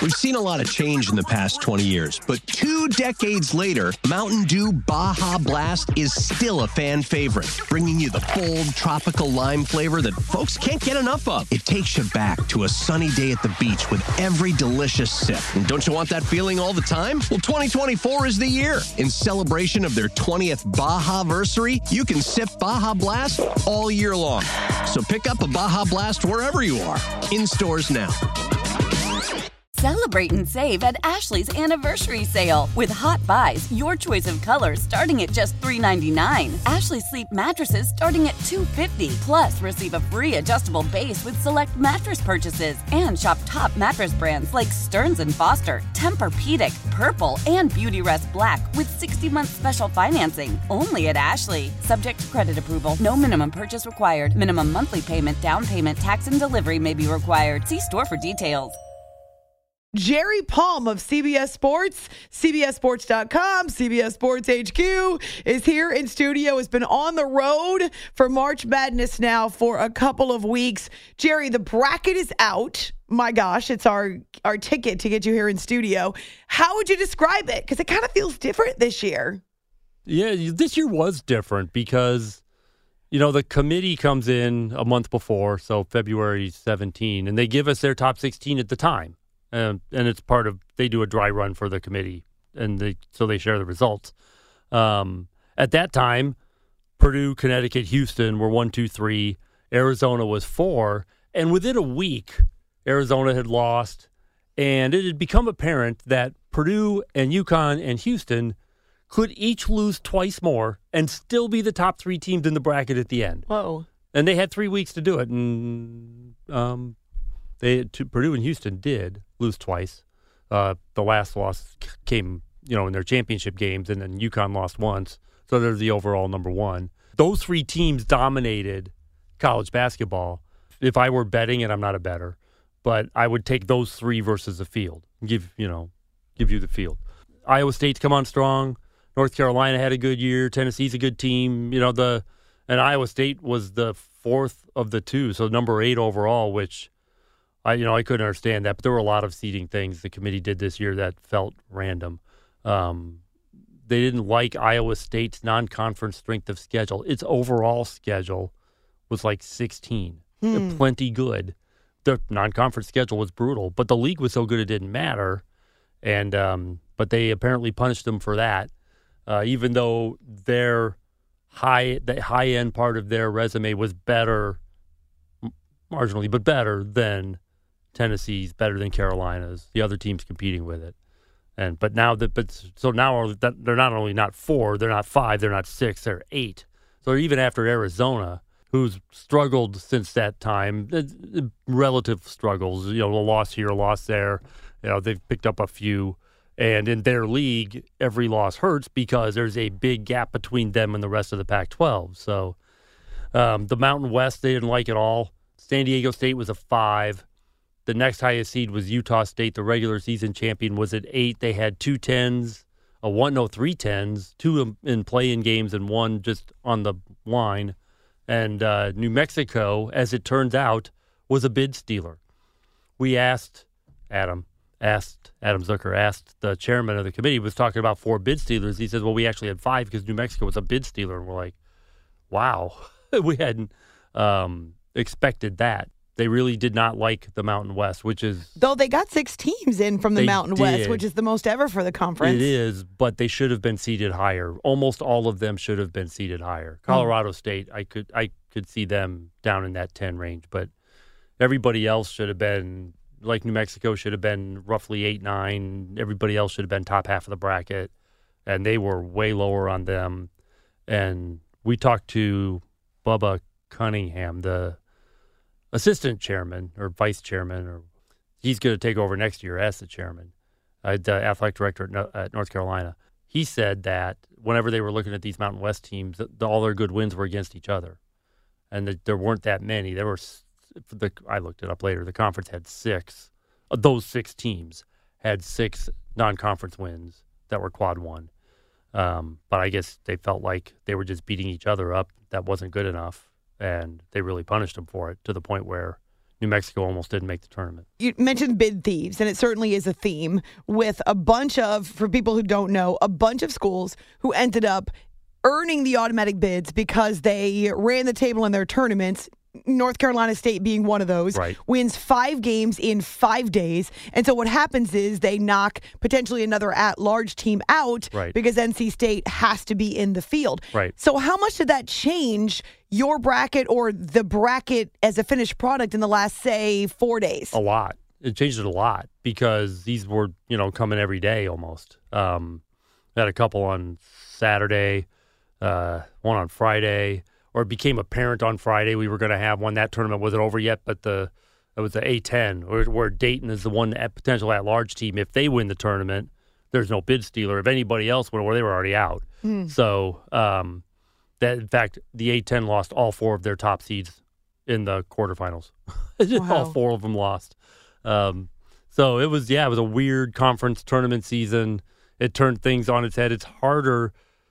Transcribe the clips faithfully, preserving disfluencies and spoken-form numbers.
We've seen a lot of change in the past twenty years, but two decades later, Mountain Dew Baja Blast is still a fan favorite, bringing you the bold tropical lime flavor that folks can't get enough of. It takes you back to a sunny day at the beach with every delicious sip. And don't you want that feeling all the time? Well, twenty twenty-four is the year. In celebration of their twentieth Baja-versary, you can sip Baja Blast all year long. So pick up a Baja Blast wherever you are. In stores now. Celebrate and save at Ashley's Anniversary Sale. With Hot Buys, your choice of colors starting at just three ninety-nine. Ashley Sleep mattresses starting at two fifty. Plus, receive a free adjustable base with select mattress purchases. And shop top mattress brands like Stearns and Foster, Tempur-Pedic, Purple, and Beautyrest Black with sixty-month special financing. Only at Ashley. Subject to credit approval. No minimum purchase required. Minimum monthly payment, down payment, tax, and delivery may be required. See store for details. Jerry Palm of C B S Sports, C B S Sports dot com, C B S Sports H Q is here in studio, has been on the road for March Madness now for a couple of weeks. Jerry, the bracket is out. My gosh, it's our, our ticket to get you here in studio. How would you describe it? Because it kind of feels different this year. Yeah, this year was different because, you know, the committee comes in a month before, so February seventeenth, and they give us their top sixteen at the time. Um, and it's part of, they do a dry run for the committee, and they, so they share the results. Um, at that time, Purdue, Connecticut, Houston were one, two, three. Arizona was four. And within a week, Arizona had lost. And it had become apparent that Purdue and UConn and Houston could each lose twice more and still be the top three teams in the bracket at the end. Whoa. And they had three weeks to do it. And um, they to, Purdue and Houston did lose twice. Uh, the last loss came, you know, in their championship games, and then UConn lost once. So they're the overall number one. Those three teams dominated college basketball. If I were betting, and I'm not a bettor, but I would take those three versus the field. Give, you know, give you the field. Iowa State's come on strong. North Carolina had a good year. Tennessee's a good team. You know, the and Iowa State was the fourth of the two, so number eight overall, which I, you know, I couldn't understand that, but there were a lot of seeding things the committee did this year that felt random. Um, they didn't like Iowa State's non-conference strength of schedule. Its overall schedule was like sixteen, Hmm. plenty good. The non-conference schedule was brutal, but the league was so good it didn't matter. And um, but they apparently punished them for that, uh, even though their high, the high-end part of their resume was better, marginally, but better than Tennessee's, better than Carolina's, the other teams competing with it. And but now that but so now they're not only not four, they're not five, they're not six, they're eight. So even after Arizona, who's struggled since that time, relative struggles, you know, a loss here, a loss there, you know, they've picked up a few. And in their league, every loss hurts because there's a big gap between them and the rest of the Pac twelve. So um, the Mountain West, they didn't like it all. San Diego State was a five. The next highest seed was Utah State. The regular season champion was at eight. They had two tens, a one, no, three tens, two in play-in games and one just on the line. And uh, New Mexico, as it turns out, was a bid stealer. We asked Adam, asked Adam Zucker, asked the chairman of the committee, was talking about four bid stealers. He says, well, we actually had five because New Mexico was a bid stealer. And we're like, wow, we hadn't um, expected that. They really did not like the Mountain West, which is... Though they got six teams in from the Mountain did. West, which is the most ever for the conference. It is, but they should have been seated higher. Almost all of them should have been seated higher. Colorado mm. State, I could I could see them down in that ten range, but everybody else should have been, like New Mexico, should have been roughly eight, nine. Everybody else should have been top half of the bracket, and they were way lower on them. And we talked to Bubba Cunningham, the assistant chairman or vice chairman, or he's going to take over next year as the chairman, uh, the athletic director at, no, at North Carolina. He said that whenever they were looking at these Mountain West teams, the, all their good wins were against each other, and the, there weren't that many. There were, the, I looked it up later, the conference had six. Of those six teams had six non-conference wins that were quad one. Um, but I guess they felt like they were just beating each other up. That wasn't good enough. And they really punished them for it to the point where New Mexico almost didn't make the tournament. You mentioned bid thieves, and it certainly is a theme with a bunch of, for people who don't know, a bunch of schools who ended up earning the automatic bids because they ran the table in their tournaments. North Carolina State being one of those, right. wins five games in five days. And so what happens is they knock potentially another at-large team out right. because N C State has to be in the field. Right. So how much did that change your bracket or the bracket as a finished product in the last, say, four days? A lot. It changed it a lot because these were, you know, coming every day almost. Um, had a couple on Saturday, uh, one on Friday. Or it became apparent on Friday we were going to have one. That tournament wasn't over yet, but the it was the A ten, where, where Dayton is the one at potential at-large team. If they win the tournament, there's no bid stealer. If anybody else went, well, they were already out. Mm. So, um, that in fact, the A ten lost all four of their top seeds in the quarterfinals. Wow. All four of them lost. Um, so it was, yeah, it was a weird conference tournament season. It turned things on its head. It's harder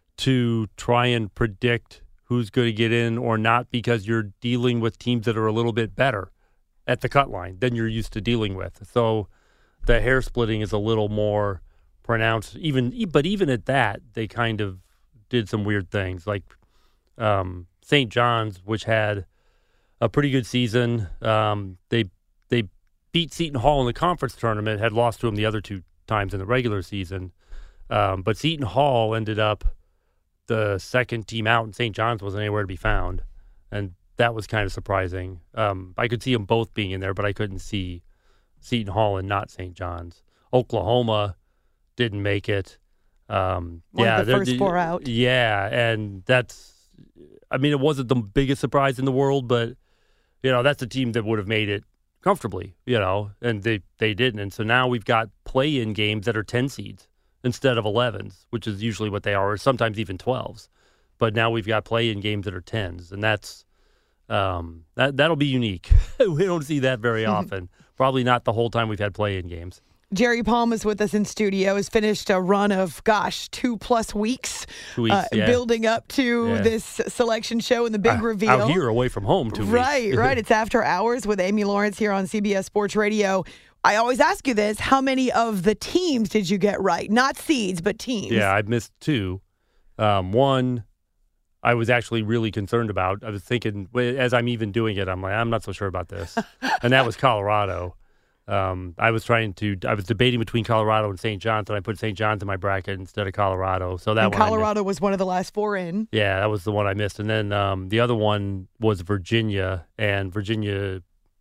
to try and predict who's going to get in or not because you're dealing with teams that are a little bit better at the cut line than you're used to dealing with. So the hair splitting is a little more pronounced. Even, but even at that, they kind of did some weird things. Like um, Saint John's, which had a pretty good season, um, they they beat Seton Hall in the conference tournament. Had lost to them the other two times in the regular season, um, but Seton Hall ended up the second team out, and Saint John's wasn't anywhere to be found. And that was kind of surprising. Um, I could see them both being in there, but I couldn't see Seton Hall and not Saint John's. Oklahoma didn't make it. Um, One yeah, of the first four out. Yeah, and that's, I mean, it wasn't the biggest surprise in the world, but, you know, that's a team that would have made it comfortably, you know, and they, they didn't. And so now we've got play-in games that are ten seeds instead of elevens, which is usually what they are, or sometimes even twelves. But now we've got play-in games that are tens, and that's um, that that'll be unique. We don't see that very often. Probably not the whole time we've had play-in games. Jerry Palm is with us in studio. Has finished a run of, gosh, two plus weeks, two weeks uh, yeah. building up to yeah. this selection show and the big uh, reveal. Out here, away from home, two right, weeks. Right, right. It's After Hours with Amy Lawrence here on C B S Sports Radio. I always ask you this: how many of the teams did you get right? Not seeds, but teams. Yeah, I missed two. Um, one, I was actually really concerned about. I was thinking, as I'm even doing it, I'm like, I'm not so sure about this. And that was Colorado. Um, I was trying to, I was debating between Colorado and Saint John's, and I put Saint John's in my bracket instead of Colorado. So that and one Colorado was one of the last four in. Yeah, that was the one I missed. And then um, the other one was Virginia, and Virginia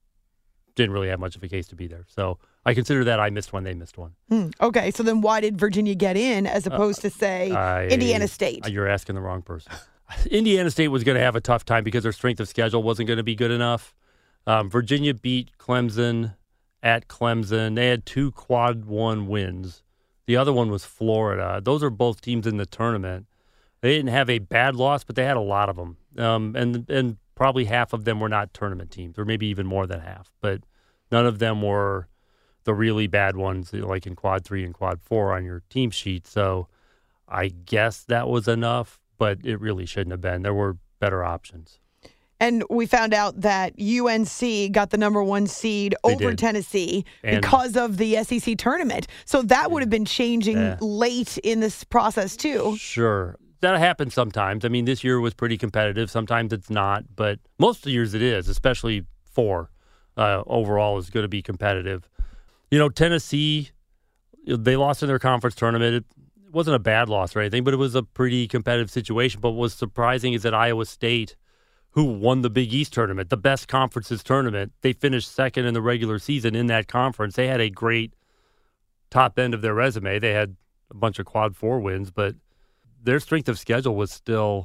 didn't really have much of a case to be there. So I consider that I missed one, they missed one. Hmm. Okay, so then why did Virginia get in as opposed uh, to, say, I, Indiana State? You're asking the wrong person. Indiana State was going to have a tough time because their strength of schedule wasn't going to be good enough. Um, Virginia beat Clemson at Clemson. They had two quad one wins. The other one was Florida. Those are both teams in the tournament. They didn't have a bad loss, but they had a lot of them. Um, and and probably half of them were not tournament teams, or maybe even more than half. But none of them were the really bad ones, like in quad three and quad four on your team sheet. So I guess that was enough, but it really shouldn't have been. There were better options. And we found out that U N C got the number one seed They over did. Tennessee And- because of the S E C tournament. So that would have been changing Yeah. late in this process, too. Sure. That happens sometimes. I mean, this year was pretty competitive. Sometimes it's not, but most of the years it is, especially four uh, overall is going to be competitive. You know, Tennessee, they lost in their conference tournament. It wasn't a bad loss or anything, but it was a pretty competitive situation. But what was surprising is that Iowa State, who won the Big East tournament, the best conferences tournament, they finished second in the regular season in that conference. They had a great top end of their resume. They had a bunch of quad four wins, but their strength of schedule was still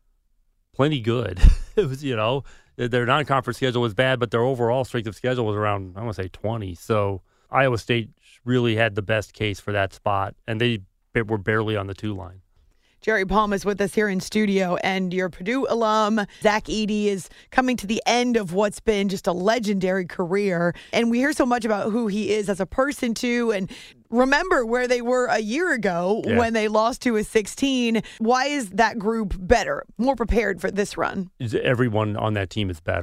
plenty good. It was, you know, their non-conference schedule was bad, but their overall strength of schedule was around, I want to say twenty. So Iowa State really had the best case for that spot, and they were barely on the two line. Jerry Palm is with us here in studio, and your Purdue alum, Zach Edey, is coming to the end of what's been just a legendary career. And we hear so much about who he is as a person, too. And remember where they were a year ago Yeah. when they lost to a sixteen. Why is that group better, more prepared for this run? Everyone on that team is better.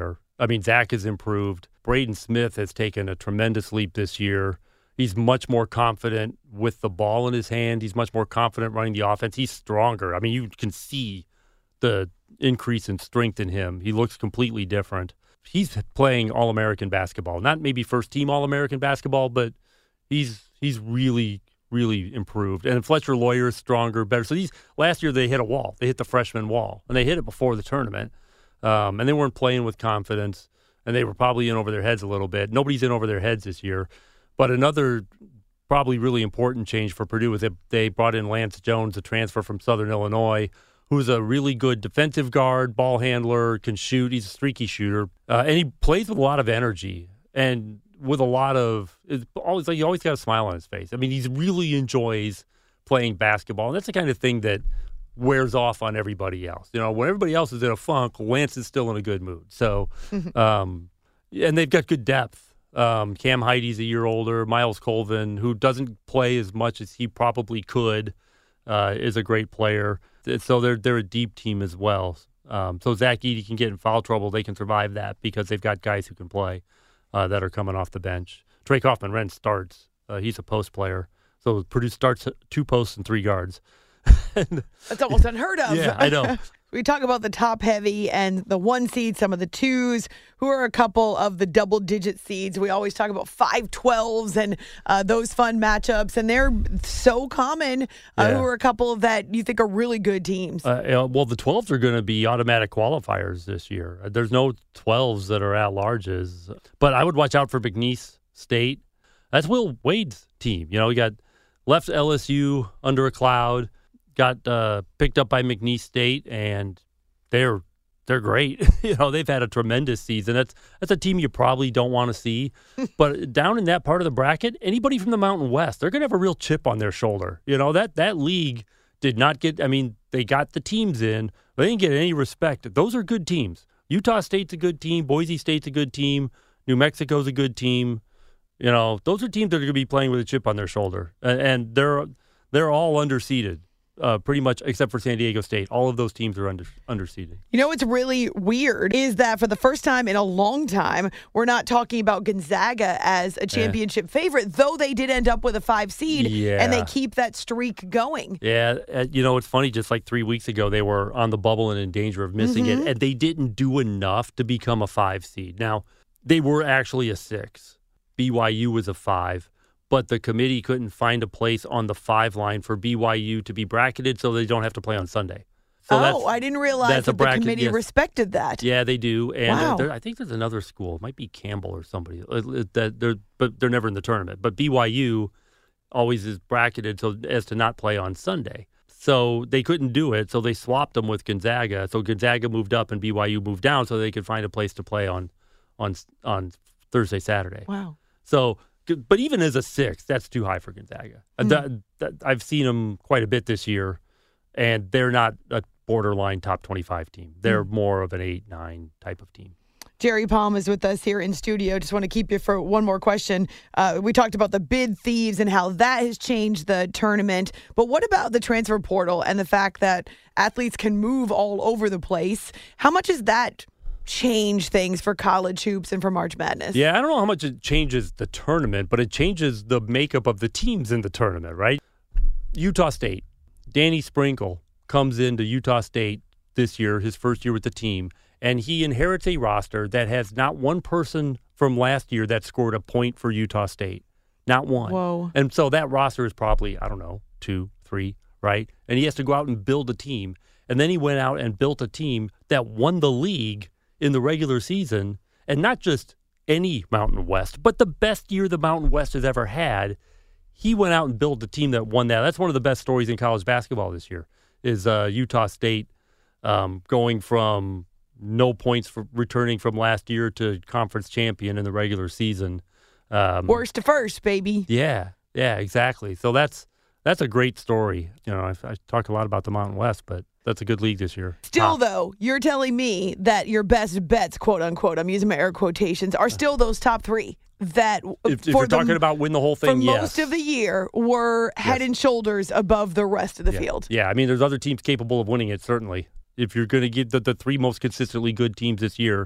I mean, Zach has improved. Braden Smith has taken a tremendous leap this year. He's much more confident with the ball in his hand. He's much more confident running the offense. He's stronger. I mean, you can see the increase in strength in him. He looks completely different. He's playing All-American basketball. Not maybe first-team All-American basketball, but he's he's really, really improved. And Fletcher Lawyer is stronger, better. So these last year they hit a wall. They hit the freshman wall, and they hit it before the tournament. Um, and they weren't playing with confidence, and they were probably in over their heads a little bit. Nobody's in over their heads this year. But another probably really important change for Purdue was that they brought in Lance Jones, a transfer from Southern Illinois, who's a really good defensive guard, ball handler, can shoot. He's a streaky shooter. Uh, and he plays with a lot of energy and with a lot of it's always like he always got a smile on his face. I mean, he really enjoys playing basketball. And that's the kind of thing that wears off on everybody else. You know, when everybody else is in a funk, Lance is still in a good mood. So, um, and they've got good depth. Um, Cam Heidi's a year older. Miles Colvin, who doesn't play as much as he probably could, uh, is a great player. So they're they're a deep team as well. Um, so Zach Edey can get in foul trouble. They can survive that because they've got guys who can play uh, that are coming off the bench. Trey Kaufman-Renn starts. Uh, he's a post player. So Purdue starts two posts and three guards. and, That's almost unheard of. Yeah, I know. We talk about the top heavy and the one seed, some of the twos, who are a couple of the double digit seeds. We always talk about five twelves and uh, those fun matchups, and they're so common. Uh, Yeah. Who are a couple that you think are really good teams? Uh, well, the twelves are going to be automatic qualifiers this year. There's no twelves that are at larges. But I would watch out for McNeese State. That's Will Wade's team. You know, we got left L S U under a cloud, got uh, picked up by McNeese State, and they're they're great. You know, they've had a tremendous season. That's that's a team you probably don't want to see. But down in that part of the bracket, anybody from the Mountain West, they're going to have a real chip on their shoulder. You know, that that league did not get, I mean, they got the teams in. They didn't get any respect. Those are good teams. Utah State's a good team. Boise State's a good team. New Mexico's a good team. You know, those are teams that are going to be playing with a chip on their shoulder. And, and they're they're all underseeded. Uh, pretty much, except for San Diego State. All of those teams are under underseeded. You know what's really weird is that for the first time in a long time, we're not talking about Gonzaga as a championship yeah. favorite, though they did end up with a five seed, yeah. and they keep that streak going. Yeah, uh, you know, it's funny, just like three weeks ago, they were on the bubble and in danger of missing mm-hmm. it, and they didn't do enough to become a five seed. Now, they were actually a six. B Y U was a five. But the committee couldn't find a place on the five line for B Y U to be bracketed so they don't have to play on Sunday. So oh, I didn't realize that bracket, the committee yes. respected that. Yeah, they do. And wow. there, I think there's another school. It might be Campbell or somebody. That they're, but they're never in the tournament. But B Y U always is bracketed so as to not play on Sunday. So they couldn't do it, so they swapped them with Gonzaga. So Gonzaga moved up and B Y U moved down so they could find a place to play on on on Thursday, Saturday. Wow. So... But even as a six, that's too high for Gonzaga. Mm. That, that, I've seen them quite a bit this year, and they're not a borderline top twenty-five team. They're mm. more of an eight, nine type of team. Jerry Palm is with us here in studio. Just want to keep you for one more question. Uh, we talked about the bid thieves and how that has changed the tournament. But what about the transfer portal and the fact that athletes can move all over the place? How much is that change things for college hoops and for March Madness? Yeah, I don't know how much it changes the tournament, but it changes the makeup of the teams in the tournament, right? Utah State. Danny Sprinkle comes into Utah State this year, his first year with the team, and he inherits a roster that has not one person from last year that scored a point for Utah State. Not one. Whoa. And so that roster is probably, I don't know, two, three, right? And he has to go out and build a team. And then he went out and built a team that won the league in the regular season, and not just any Mountain West, but the best year the Mountain West has ever had. He went out and built a team that won that. That's one of the best stories in college basketball this year, is uh, Utah State um, going from no points for returning from last year to conference champion in the regular season. Um, Worst to first, baby. Yeah, yeah, exactly. So that's that's a great story. You know, I, I talk a lot about the Mountain West, but that's a good league this year. Still, though, you're telling me that your best bets, quote unquote, I'm using my air quotations, are still those top three that, if, if you're the, talking about win the whole thing, for yes. most of the year, were head yes. and shoulders above the rest of the yeah. field. Yeah, I mean, there's other teams capable of winning it, certainly. If you're going to get the, the three most consistently good teams this year,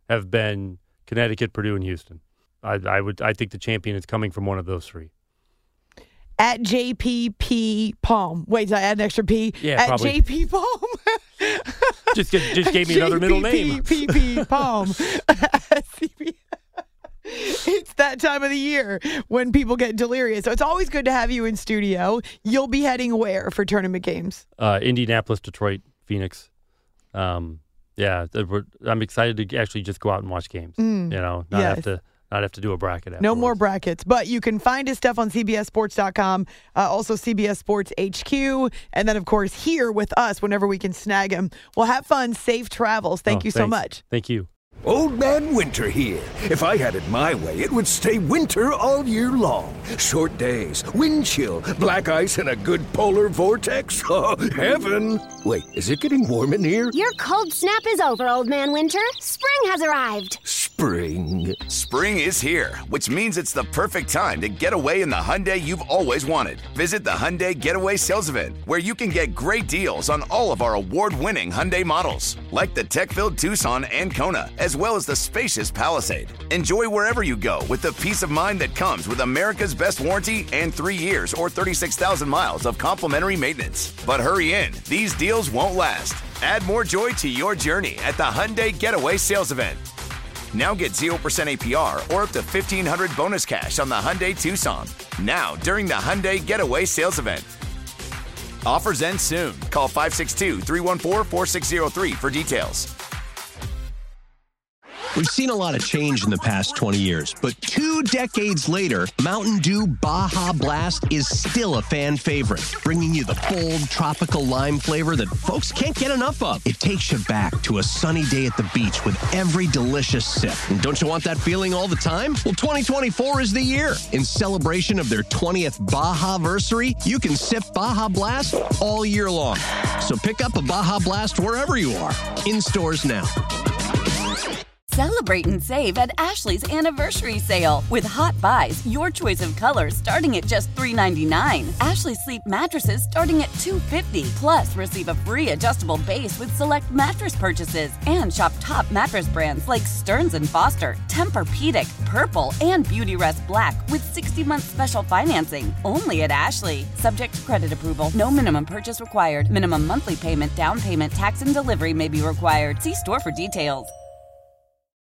have been Connecticut, Purdue, and Houston. I, I would. I think the champion is coming from one of those three. At J P P Palm. Wait, did I add an extra P? Yeah, At probably. J P Palm. just just gave me another middle name. J P P Palm. It's that time of the year when people get delirious. So it's always good to have you in studio. You'll be heading where for tournament games? Uh, Indianapolis, Detroit, Phoenix. Um, yeah, we're, I'm excited to actually just go out and watch games. Mm, you know, not yes. have to not have to do a bracket. No more afterwards. brackets, but you can find his stuff on C B S Sports dot com, uh, also C B S Sports H Q, and then, of course, here with us whenever we can snag him. Well, have fun. Safe travels. Thank Oh, you so thanks. much. Thank you. Old Man Winter here. If I had it my way, it would stay winter all year long. Short days, wind chill, black ice, and a good polar vortex. Oh, heaven. Wait, is it getting warm in here? Your cold snap is over, Old Man Winter. Spring has arrived. Spring. Spring is here, which means it's the perfect time to get away in the Hyundai you've always wanted. Visit the Hyundai Getaway Sales Event, where you can get great deals on all of our award-winning Hyundai models, like the tech-filled Tucson and Kona, as well as the spacious Palisade. Enjoy wherever you go with the peace of mind that comes with America's best warranty and three years or thirty-six thousand miles of complimentary maintenance. But hurry in, these deals won't last. Add more joy to your journey at the Hyundai Getaway Sales Event. Now get zero percent A P R or up to fifteen hundred dollars bonus cash on the Hyundai Tucson. Now, during the Hyundai Getaway Sales Event. Offers end soon. Call five six two, three one four, four six zero three for details. We've seen a lot of change in the past twenty years, but two decades later, Mountain Dew Baja Blast is still a fan favorite, bringing you the bold tropical lime flavor that folks can't get enough of. It takes you back to a sunny day at the beach with every delicious sip. And don't you want that feeling all the time? Well, twenty twenty-four is the year. In celebration of their twentieth Baja-versary, you can sip Baja Blast all year long. So pick up a Baja Blast wherever you are. In stores now. Celebrate and save at Ashley's Anniversary Sale. With Hot Buys, your choice of colors starting at just three ninety-nine. Ashley Sleep mattresses starting at two fifty. Plus, receive a free adjustable base with select mattress purchases. And shop top mattress brands like Stearns and Foster, Tempur-Pedic, Purple, and Beautyrest Black with sixty month special financing. Only at Ashley. Subject to credit approval. No minimum purchase required. Minimum monthly payment, down payment, tax, and delivery may be required. See store for details.